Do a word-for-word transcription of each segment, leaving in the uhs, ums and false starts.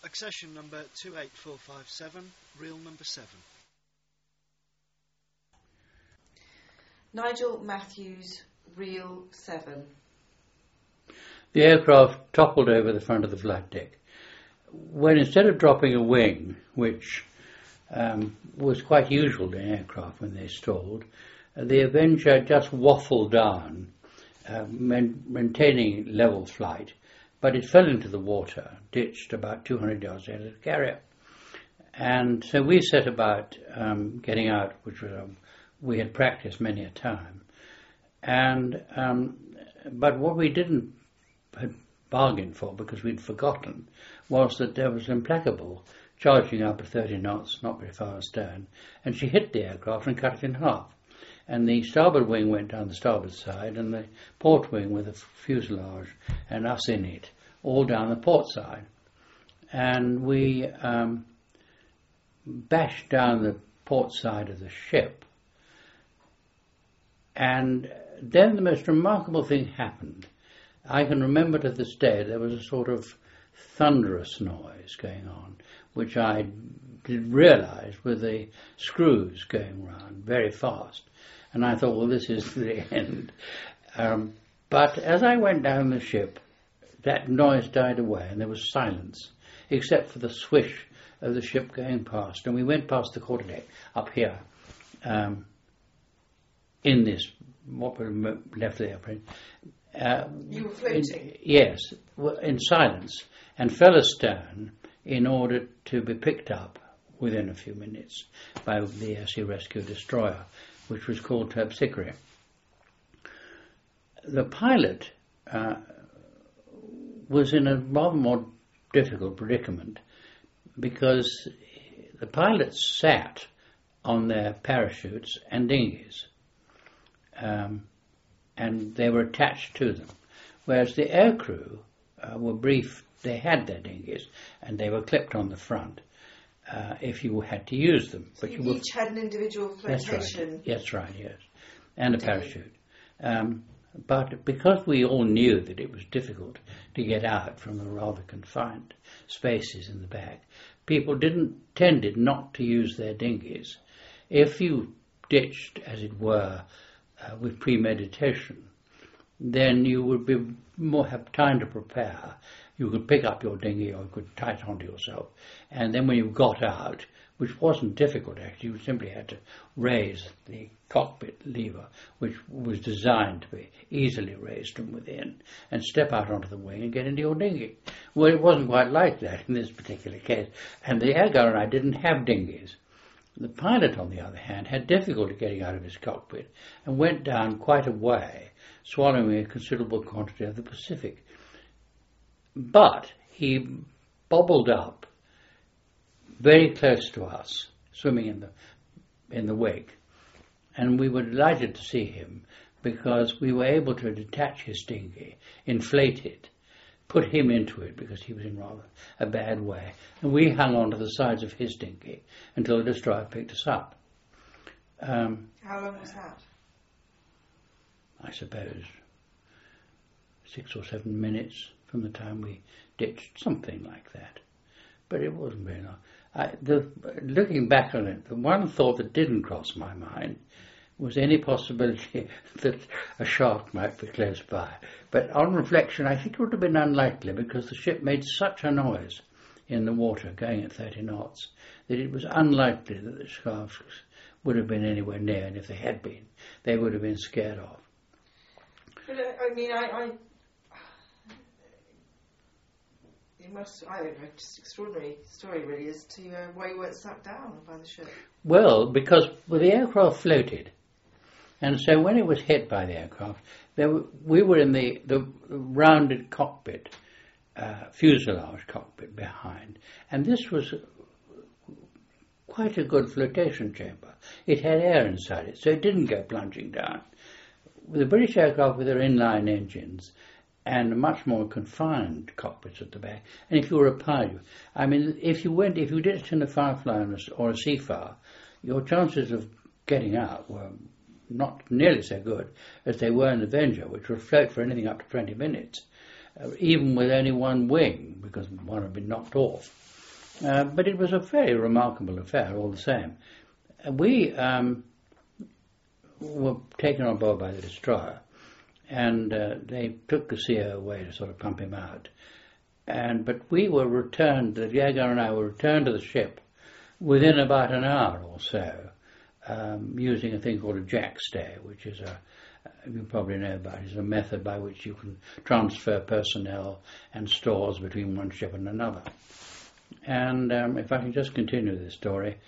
Accession number two eight four five seven, reel number seven. Nigel Matthews, reel seven. The aircraft toppled over the front of the flight deck, when instead of dropping a wing, which um, was quite usual in aircraft when they stalled, uh, the Avenger just waffled down, uh, man- maintaining level flight, but it fell into the water, ditched about two hundred yards ahead of the carrier. And so we set about um, getting out, which was um, we had practiced many a time. And um, but what we didn't had bargained for, because we'd forgotten, was that there was Implacable charging up at thirty knots, not very far astern, and she hit the aircraft and cut it in half. And the starboard wing went down the starboard side, and the port wing with the fuselage and us in it, all down the port side. And we um, bashed down the port side of the ship. And then the most remarkable thing happened. I can remember to this day there was a sort of thunderous noise going on, which I did realise with the screws going round very fast. And I thought, well, this is the end. Um, but as I went down the ship, that noise died away and there was silence, except for the swish of the ship going past. And we went past the quarterdeck up here, um, in this, what we left the airplane. Uh, you were floating? In, yes, in silence, and fell astern in order to be picked up within a few minutes by the Air Sea Rescue Destroyer, which was called Terpsichore. The pilot uh, was in a rather more difficult predicament, because the pilots sat on their parachutes and dinghies, um, and they were attached to them, whereas the aircrew uh, were briefed. They had their dinghies and they were clipped on the front uh, if you had to use them. So but you, you each were, had an individual flotation. That's right. That's right. Yes, and a parachute. Um, but because we all knew that it was difficult to get out from the rather confined spaces in the back, people didn't tended not to use their dinghies. If you ditched, as it were, uh, with premeditation, then you would be more have time to prepare. You could pick up your dinghy or you could tie it onto yourself. And then when you got out, which wasn't difficult actually, you simply had to raise the cockpit lever, which was designed to be easily raised from within, and step out onto the wing and get into your dinghy. Well, it wasn't quite like that in this particular case. And the air gunner and I didn't have dinghies. The pilot, on the other hand, had difficulty getting out of his cockpit and went down quite a way, swallowing a considerable quantity of the Pacific. But he bobbled up very close to us, swimming in the in the wake, and we were delighted to see him, because we were able to detach his dinghy, inflate it, put him into it because he was in rather a bad way, and we hung on to the sides of his dinghy until the destroyer picked us up. Um, How long was that? I suppose six or seven minutes from the time we ditched, something like that. But it wasn't very long. I, the, looking back on it, the one thought that didn't cross my mind was any possibility that a shark might be close by. But on reflection, I think it would have been unlikely, because the ship made such a noise in the water going at thirty knots that it was unlikely that the sharks would have been anywhere near, and if they had been, they would have been scared off. But, uh, I mean, I... I It must, I don't know, just extraordinary story really as to uh, why you weren't sucked down by the ship. Well, because well, the aircraft floated, and so when it was hit by the aircraft, there were, we were in the, the rounded cockpit, uh, fuselage cockpit behind, and this was quite a good flotation chamber. It had air inside it, so it didn't go plunging down. The British aircraft with their inline engines and much more confined cockpits at the back. And if you were a pilot, I mean, if you went, if you did it in a Firefly or a Seafire, your chances of getting out were not nearly so good as they were in the Avenger, which would float for anything up to twenty minutes, uh, even with only one wing, because one had been knocked off. Uh, but it was a very remarkable affair all the same. Uh, we um, were taken on board by the destroyer, and uh, they took the C O away to sort of pump him out. And but we were returned, the Jaeger and I were returned to the ship within about an hour or so, um, using a thing called a jackstay, which is a, you probably know about, is a method by which you can transfer personnel and stores between one ship and another. And um, if I can just continue this story,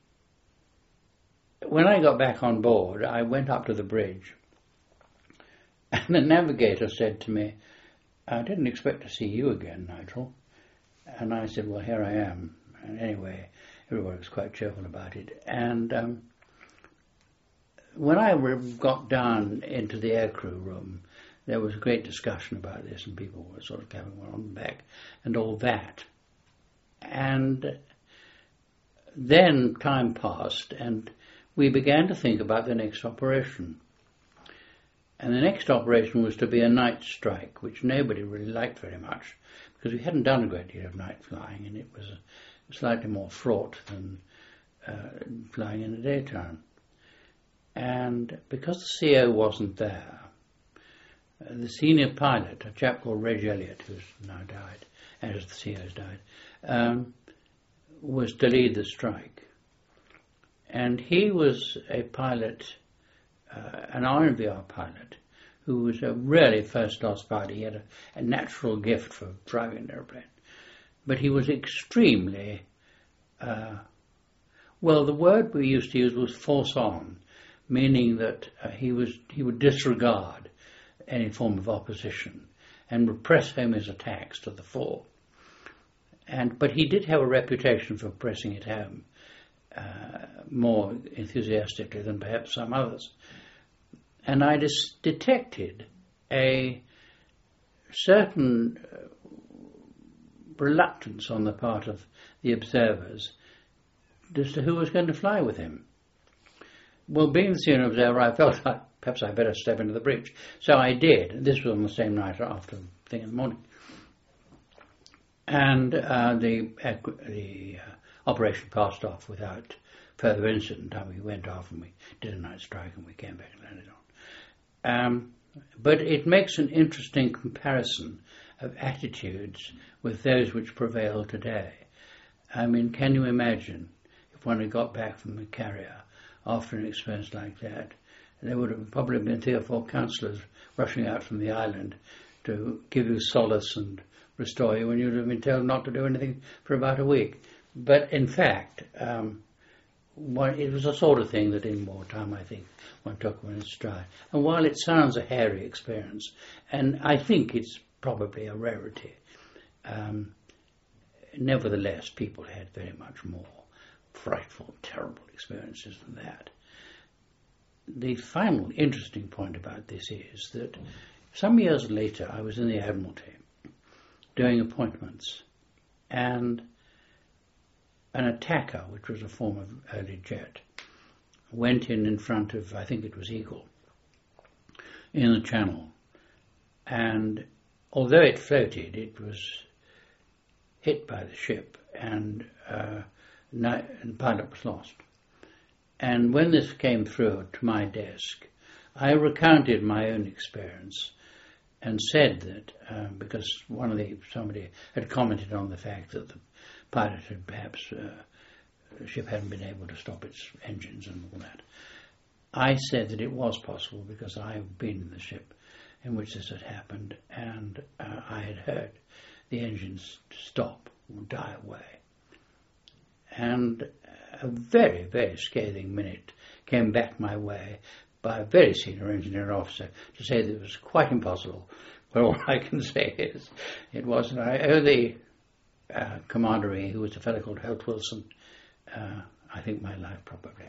when I got back on board, I went up to the bridge, and the navigator said to me, "I didn't expect to see you again, Nigel." And I said, "Well, here I am." And anyway, everybody was quite cheerful about it. And um, when I re- got down into the aircrew room, there was a great discussion about this, and people were sort of coming on back and all that. And then time passed, and we began to think about the next operation. And the next operation was to be a night strike, which nobody really liked very much, because we hadn't done a great deal of night flying, and it was slightly more fraught than uh, flying in the daytime. And because the C O wasn't there, uh, the senior pilot, a chap called Reg Elliott, who's now died, as the C O's died, um, was to lead the strike. And he was a pilot, uh, an R N V R pilot, who was a really first-class pilot. He had a, a natural gift for driving an airplane. But he was extremely, uh, well, the word we used to use was force on, meaning that uh, he was he would disregard any form of opposition and would press home his attacks to the fore. And but he did have a reputation for pressing it home uh, more enthusiastically than perhaps some others. And I dis- detected a certain uh, reluctance on the part of the observers as to who was going to fly with him. Well, being the senior observer, I felt like perhaps I'd better step into the bridge. So I did. This was on the same night after the thing in the morning. And uh, the, uh, the uh, operation passed off without further incident. And we went off and we did a night strike and we came back and landed on. Um, but it makes an interesting comparison of attitudes with those which prevail today. I mean, can you imagine if one had got back from the carrier after an experience like that? There would have probably been three or four counsellors rushing out from the island to give you solace and restore you, and you'd have been told not to do anything for about a week. But in fact, um, one, it was the sort of thing that in wartime, I think, one took when it's dry. And while it sounds a hairy experience, and I think it's probably a rarity, um, nevertheless, people had very much more frightful, terrible experiences than that. The final interesting point about this is that some years later, I was in the Admiralty doing appointments, and an attacker, which was a form of early jet, went in in front of, I think it was Eagle, in the channel. And although it floated, it was hit by the ship, and, uh, no, and the pilot was lost. And when this came through to my desk, I recounted my own experience and said that, um, because one of the, somebody had commented on the fact that the pilot had perhaps, uh, the ship hadn't been able to stop its engines and all that. I said that it was possible because I had been in the ship in which this had happened, and uh, I had heard the engines stop or die away. And a very, very scathing minute came back my way by a very senior engineer officer to say that it was quite impossible. But all I can say is it wasn't. I owe the uh, commandery, who was a fellow called Holt Wilson, uh, I think my life probably.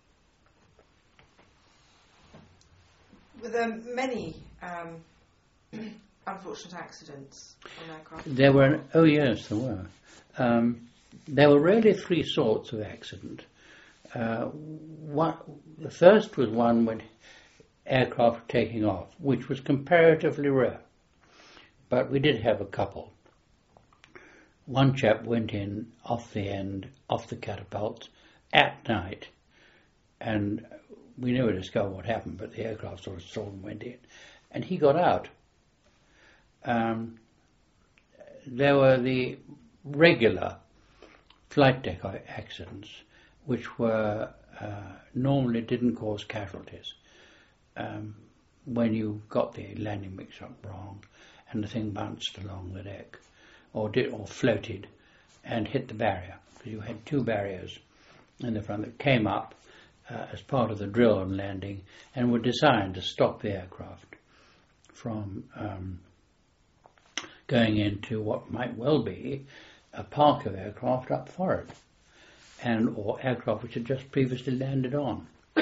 Were there many um, unfortunate accidents on aircraft? There were, oh yes, there were. Um, there were really three sorts of accident. Uh, one, the first was one when aircraft were taking off, which was comparatively rare, but we did have a couple. one chap went in off the end, off the catapult, at night, and we never discovered what happened, but the aircraft sort of stalled and went in, and he got out. Um, there were the regular flight deck accidents, which were uh, normally didn't cause casualties. Um, when you got the landing mix-up wrong and the thing bounced along the deck or did or floated and hit the barrier, because you had two barriers in the front that came up uh, as part of the drill on landing and were designed to stop the aircraft from um, going into what might well be a park of aircraft up forward, and or aircraft which had just previously landed on.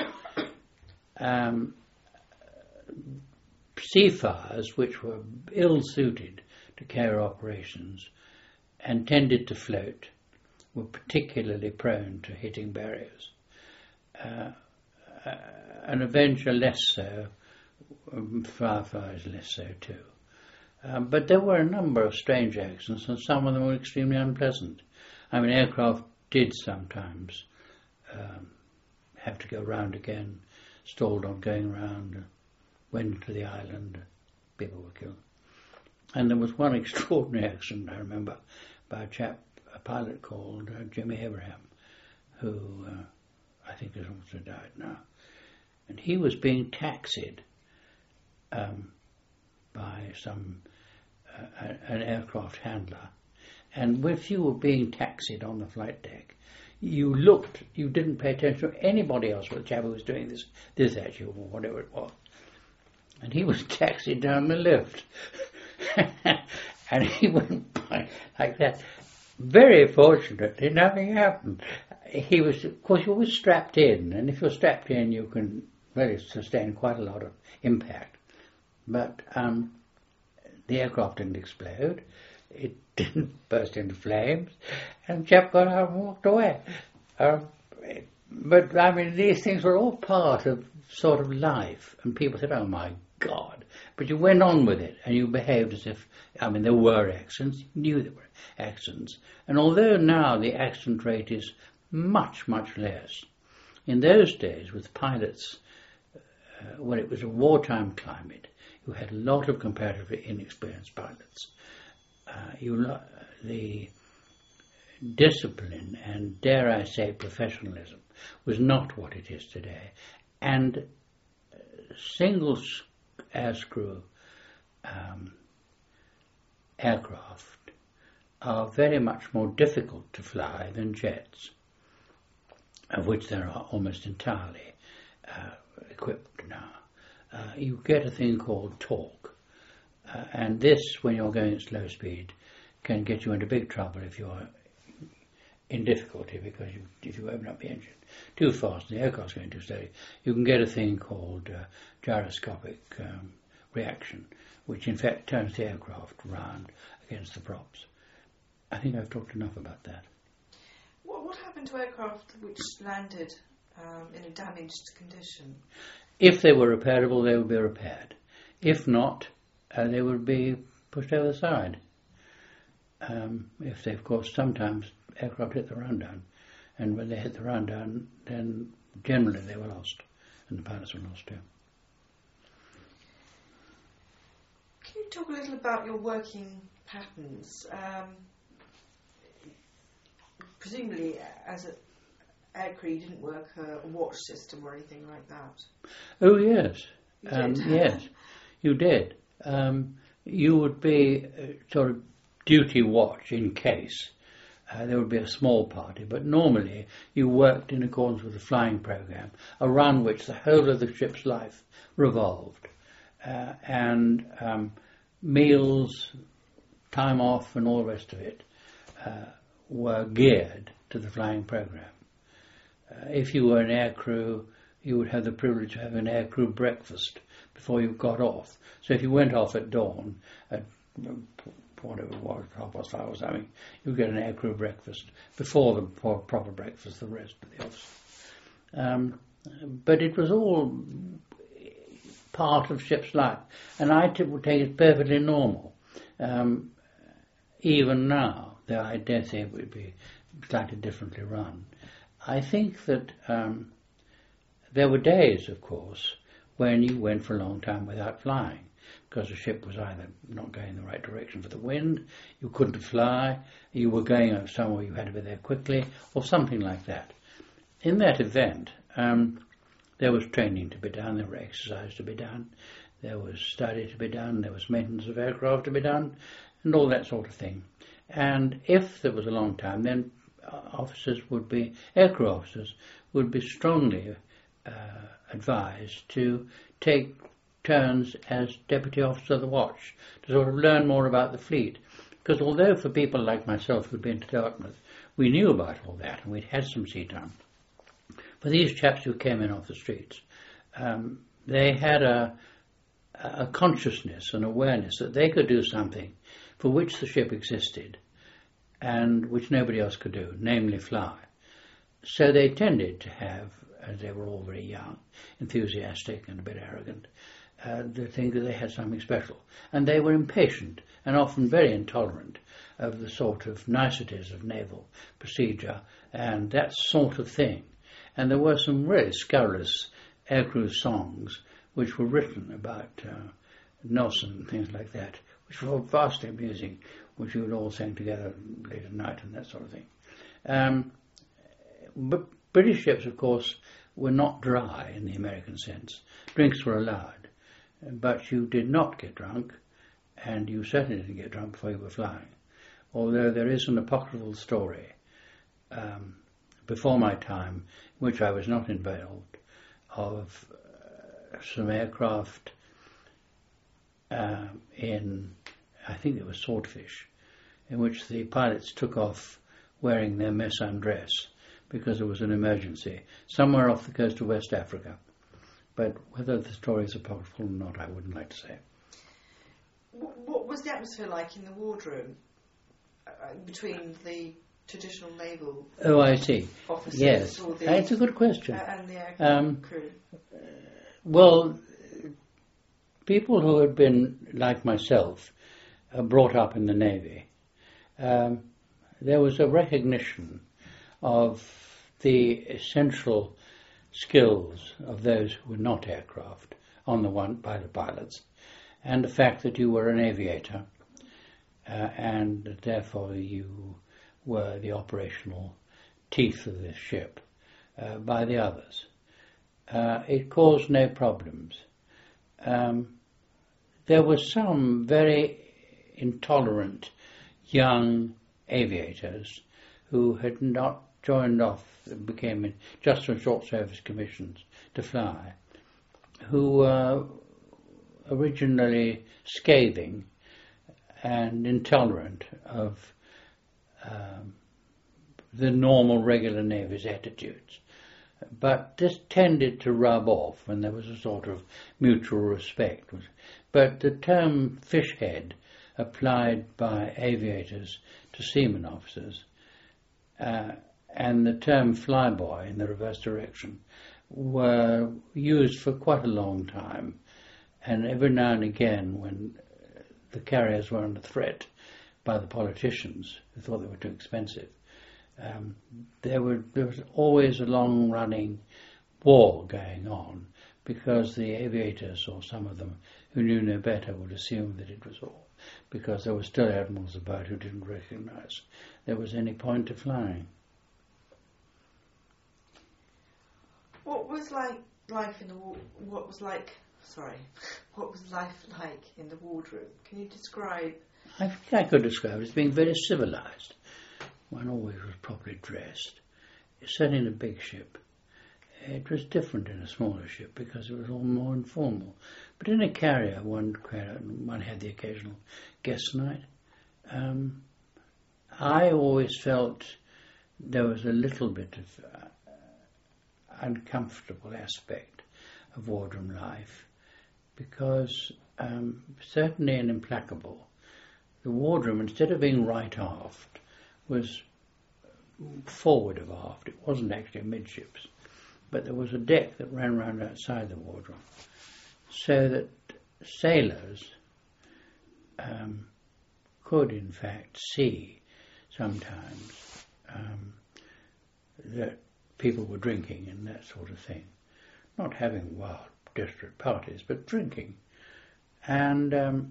Um, seafires which were ill-suited to carrier operations and tended to float were particularly prone to hitting barriers. Uh, uh, and Avenger less so, um, fireflies less so too. Um, but there were a number of strange accidents, and some of them were extremely unpleasant. I mean, aircraft did sometimes um, have to go round again, stalled on going round, went to the island, people were killed. And there was one extraordinary accident, I remember, by a chap, a pilot called uh, Jimmy Abraham, who uh, I think has also died now. And he was being taxied um, by some uh, an aircraft handler. And if you were being taxied on the flight deck, you looked, you didn't pay attention to anybody else, but the chap who was doing this, this at you, or whatever it was. And he was taxied down the lift. And he went by like that. Very fortunately, nothing happened. He was, of course, you were strapped in, and if you're strapped in, you can really sustain quite a lot of impact. But um, the aircraft didn't explode. It didn't burst into flames, and the chap got out and walked away. Um, but, I mean, these things were all part of sort of life, and people said, oh, my God. But you went on with it, and you behaved as if, I mean, there were accidents, you knew there were accidents. And although now the accident rate is much, much less, in those days with pilots, uh, when it was a wartime climate, you had a lot of comparatively inexperienced pilots. Uh, you lo- the discipline and, dare I say, professionalism was not what it is today. And uh, single air-screw um, aircraft are very much more difficult to fly than jets, of which there are almost entirely uh, equipped now. Uh, you get a thing called torque, uh, and this, when you're going at slow speed, can get you into big trouble if you're in difficulty, because you, if you open up the engine too fast and the aircraft's going too slowly, you can get a thing called uh, gyroscopic um, reaction, which in fact turns the aircraft round against the props. I think I've talked enough about that. What, what happened to aircraft which landed um, in a damaged condition? If they were repairable, they would be repaired. If not, uh, they would be pushed over the side. Um, if they, of course, sometimes aircraft hit the rundown, and when they hit the rundown, then generally they were lost, and the pilots were lost too. Can you talk a little about your working patterns? Um, presumably, as an aircrew, you didn't work a watch system or anything like that. Oh yes, You um, did? yes, you did. Um, you would be uh, sort of duty watch in case. Uh, there would be a small party, but normally you worked in accordance with the flying program around which the whole of the ship's life revolved. Uh, and um, meals, time off and all the rest of it uh, were geared to the flying program. Uh, if you were an aircrew, you would have the privilege of having an aircrew breakfast before you got off. So if you went off at dawn, at whatever it was, half past five or something, you get an aircrew breakfast before the proper breakfast, the rest of the office. Um, but it was all part of ship's life, and I t- would take it perfectly normal. Um, even now, though I dare say it would be slightly differently run. I think that um, there were days, of course, when you went for a long time without flying, because the ship was either not going in the right direction for the wind, you couldn't fly, you were going somewhere you had to be there quickly, or something like that. In that event, um, there was training to be done, there were exercises to be done, there was study to be done, there was maintenance of aircraft to be done, and all that sort of thing. And if there was a long time, then officers would be, aircrew officers, would be strongly uh, advised to take turns as deputy officer of the watch, to sort of learn more about the fleet. Because although for people like myself who'd been to Dartmouth, we knew about all that and we'd had some sea time, for these chaps who came in off the streets, um, they had a, a consciousness, an awareness that they could do something for which the ship existed and which nobody else could do, namely fly. So they tended to have, as they were all very young, enthusiastic and a bit arrogant, uh, to think that they had something special. And they were impatient and often very intolerant of the sort of niceties of naval procedure and that sort of thing. And there were some really scurrilous aircrew songs which were written about uh, Nelson and things like that, which were vastly amusing, which we would all sing together late at night and that sort of thing. Um, but British ships, of course, were not dry in the American sense. Drinks were allowed, but you did not get drunk, and you certainly didn't get drunk before you were flying. Although there is an apocryphal story um, before my time, in which I was not involved, of uh, some aircraft uh, in, I think it was Swordfish, in which the pilots took off wearing their mess undress because there was an emergency somewhere off the coast of West Africa. But whether the story is apocryphal or not, I wouldn't like to say. What was the atmosphere like in the wardroom uh, between the traditional naval oh, I see. officers? Yes, or the, that's a good question. Uh, and the air Um, crew? Well, people who had been, like myself, uh, brought up in the Navy, um, there was a recognition of the essential skills of those who were not aircraft, on the one by the pilots, and the fact that you were an aviator, uh, and that therefore you were the operational teeth of this ship uh, by the others. Uh, it caused no problems. Um, there were some very intolerant young aviators who had not joined off, became just from short service commissions to fly, who were originally scathing and intolerant of um, the normal regular Navy's attitudes. But this tended to rub off when there was a sort of mutual respect. But the term fish head applied by aviators to seaman officers uh, and the term flyboy in the reverse direction were used for quite a long time. And every now and again, when the carriers were under threat by the politicians who thought they were too expensive, um, there, were, there was always a long-running war going on, because the aviators, or some of them who knew no better, would assume that it was all because there were still admirals about who didn't recognise there was any point to flying. What was like life in the wa- what was like sorry what was life like in the wardroom? Can you describe? I think I could describe it as being very civilised. One always was properly dressed. Certainly in a big ship. It was different in a smaller ship because it was all more informal. But in a carrier, one one had the occasional guest night. Um, I always felt there was a little bit of uh, uncomfortable aspect of wardroom life, because um, certainly and implacable, the wardroom, instead of being right aft, was forward of aft. It wasn't actually amidships, but there was a deck that ran round outside the wardroom, so that sailors um, could in fact see sometimes um, that people were drinking and that sort of thing. Not having wild, desperate parties, but drinking. And um,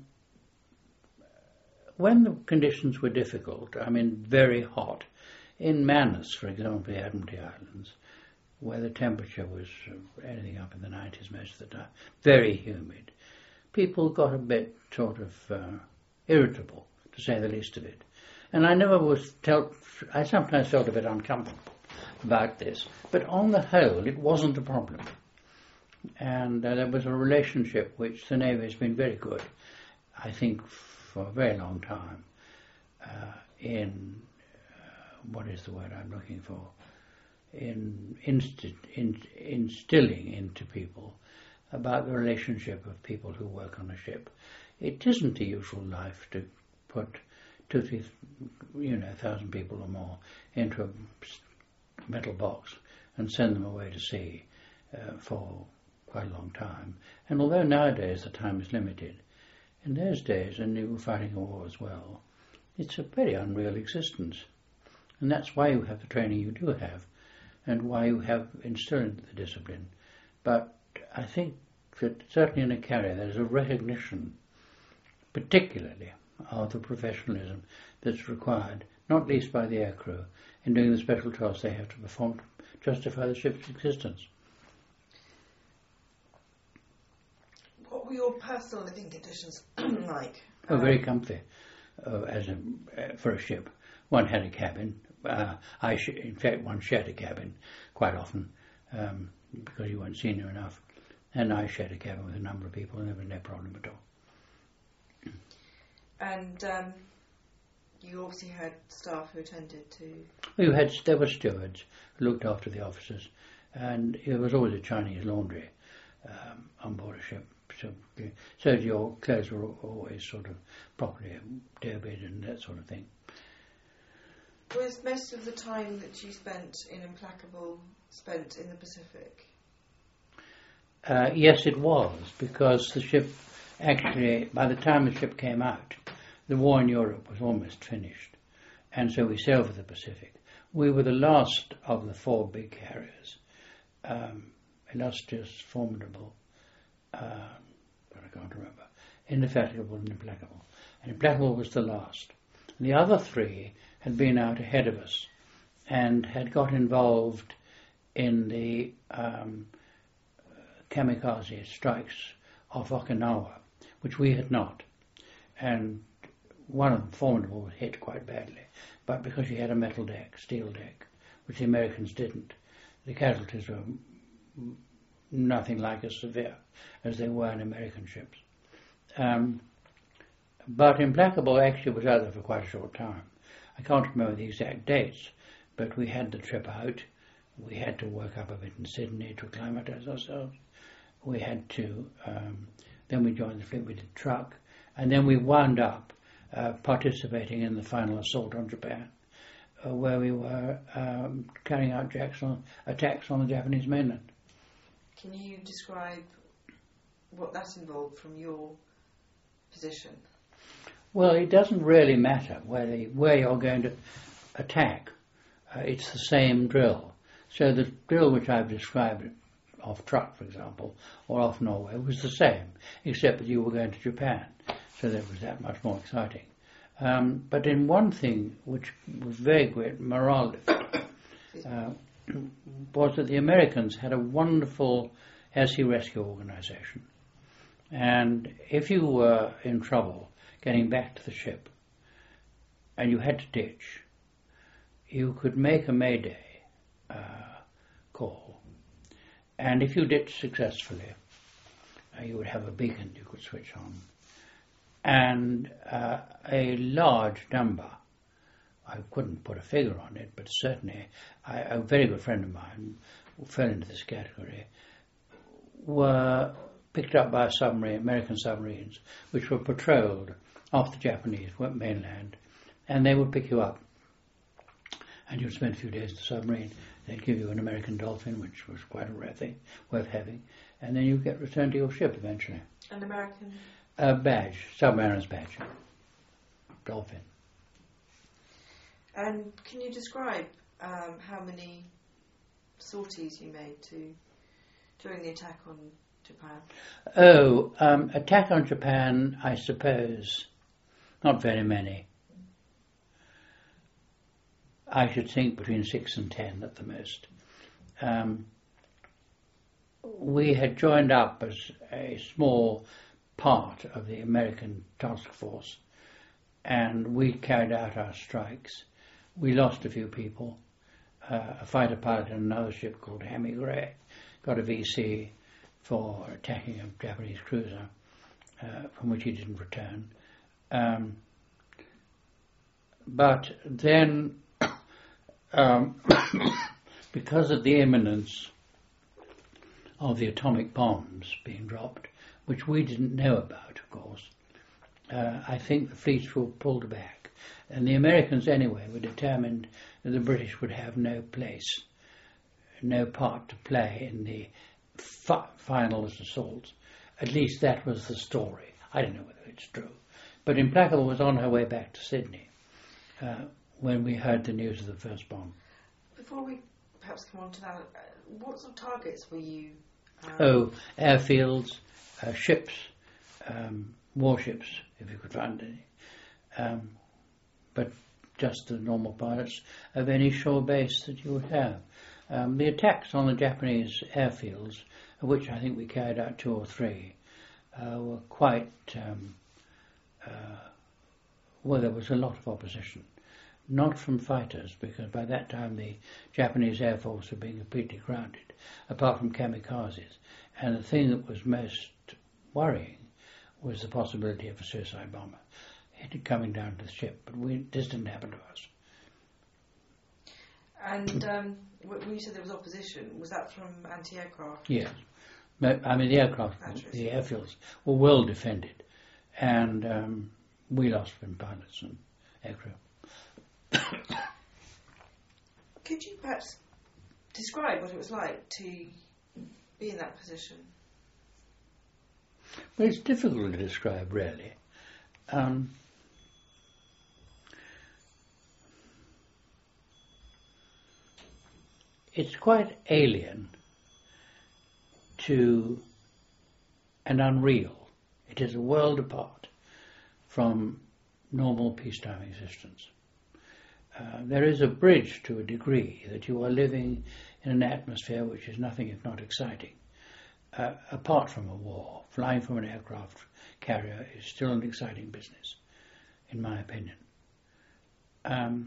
when the conditions were difficult, I mean very hot, in Manus, for example, the Admiralty Islands, where the temperature was anything up in the nineties most of the time, very humid, people got a bit sort of uh, irritable, to say the least of it. And I never was felt, I sometimes felt a bit uncomfortable about this, but on the whole it wasn't a problem. And uh, there was a relationship which the Navy has been very good, I think, for a very long time, uh, in, uh, what is the word I'm looking for, in, insti- in instilling into people about the relationship of people who work on a ship. It isn't the usual life to put two, three, you know, thousand people or more into a metal box and send them away to sea uh, for quite a long time. And although nowadays the time is limited, in those days, and you were fighting a war as well, it's a very unreal existence. And that's why you have the training you do have, and why you have instilled the discipline. But I think that certainly in a carrier there's a recognition, particularly of the professionalism that's required, not least by the aircrew, in doing the special tasks they have to perform to justify the ship's existence. What were your personal living conditions like? Oh, very comfy, uh, as a, uh, for a ship. One had a cabin. Uh, I, sh- in fact, one shared a cabin quite often um, because you weren't senior enough. And I shared a cabin with a number of people, and there was no problem at all. And um, you obviously had staff who attended to... We had, there were stewards who looked after the officers, and there was always a Chinese laundry um, on board a ship. So, so your clothes were always sort of properly debited and that sort of thing. Was most of the time that you spent in Implacable spent in the Pacific? Uh, yes, it was, because the ship actually, by the time the ship came out, the war in Europe was almost finished, and so we sailed for the Pacific. We were the last of the four big carriers, um, illustrious, formidable, uh, but I can't remember, Indefatigable and Implacable. And Implacable was the last. And the other three had been out ahead of us and had got involved in the um, kamikaze strikes off Okinawa, which we had not. And one of them, Formidable, was hit quite badly, but because she had a metal deck, steel deck, which the Americans didn't, the casualties were nothing like as severe as they were in American ships. Um, but Implacable actually was out there for quite a short time. I can't remember the exact dates, but we had the trip out. We had to work up a bit in Sydney to acclimatise ourselves. We had to, um, then we joined the fleet, we did truck, and then we wound up uh, participating in the final assault on Japan, uh, where we were um, carrying out Jackson, attacks on the Japanese mainland. Can you describe what that involved from your position? Well, it doesn't really matter where, the, where you're going to attack. Uh, it's the same drill. So the drill which I've described off Truk, for example, or off Norway, was the same, except that you were going to Japan, so that was that much more exciting. Um, but in one thing which was very great morale uh, was that the Americans had a wonderful air sea rescue organisation. And if you were in trouble getting back to the ship and you had to ditch, you could make a mayday uh, call. And if you ditched successfully, uh, you would have a beacon you could switch on. And uh, a large number, I couldn't put a figure on it, but certainly I, a very good friend of mine who fell into this category, were picked up by a submarine, American submarines, which were patrolled off the Japanese mainland, and they would pick you up. And you'd spend a few days in the submarine. They'd give you an American Dolphin, which was quite a rare thing, worth having, and then you get returned to your ship eventually. An American? A badge, submariner's badge. Dolphin. And can you describe um, how many sorties you made to during the attack on Japan? Oh, um, attack on Japan, I suppose, not very many. I should think between six and ten at the most. Um, we had joined up as a small part of the American task force, and we carried out our strikes. We lost a few people. Uh, a fighter pilot in another ship called Hammy Gray got a V C for attacking a Japanese cruiser, uh, from which he didn't return. Um, but then, um, because of the imminence of the atomic bombs being dropped, which we didn't know about, of course, uh, I think the fleets were pulled back. And the Americans, anyway, were determined that the British would have no place, no part to play in the fi- final assaults. At least that was the story. I don't know whether it's true. But Implacable was on her way back to Sydney uh, when we heard the news of the first bomb. Before we perhaps come on to that, uh, what sort of targets were you... Um... Oh, airfields, uh, ships, um, warships, if you could find any. Um, but just the normal pilots of any shore base that you would have. Um, the attacks on the Japanese airfields, of which I think we carried out two or three, uh, were quite... Um, uh, well, there was a lot of opposition. Not from fighters, because by that time the Japanese Air Force had been completely grounded, apart from kamikazes. And the thing that was most worrying was the possibility of a suicide bomber coming down to the ship, but we, this didn't happen to us. And um, when you said there was opposition, was that from anti-aircraft? Yes. I mean, the aircraft, Batteries. The airfields were well defended, and um, we lost from pilots and aircraft. Could you perhaps describe what it was like to be in that position? Well, it's difficult to describe, really. Um, it's quite alien to and unreal. It is a world apart from normal peacetime existence. Uh, there is a bridge to a degree that you are living in an atmosphere which is nothing if not exciting. Uh, apart from a war, flying from an aircraft carrier is still an exciting business, in my opinion. Um,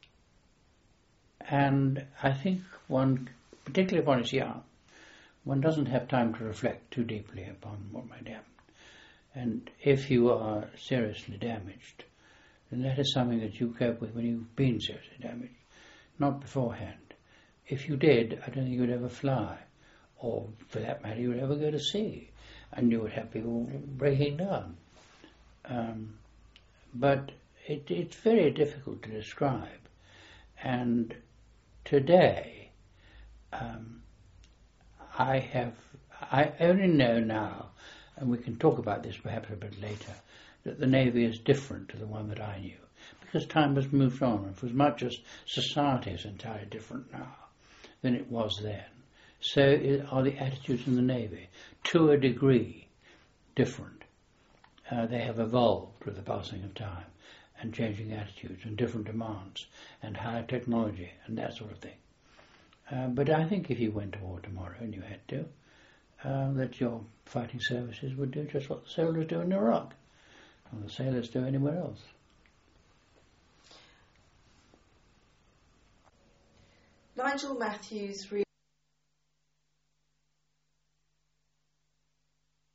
and I think one, particularly if one is young, one doesn't have time to reflect too deeply upon what might happen. And if you are seriously damaged, then that is something that you cope with when you've been seriously damaged, not beforehand. If you did, I don't think you would ever fly, or for that matter, you would ever go to sea, and you would have people breaking down. Um, but it, it's very difficult to describe. And today, um, I have, I only know now, and we can talk about this perhaps a bit later, that the Navy is different to the one that I knew, because time has moved on, and for as much as society is entirely different now than it was then, so are the attitudes in the Navy, to a degree, different. Uh, they have evolved with the passing of time, and changing attitudes, and different demands, and higher technology, and that sort of thing. Uh, but I think if you went to war tomorrow, and you had to, uh, that your fighting services would do just what the sailors do in Iraq, or the sailors do anywhere else. Nigel Matthews really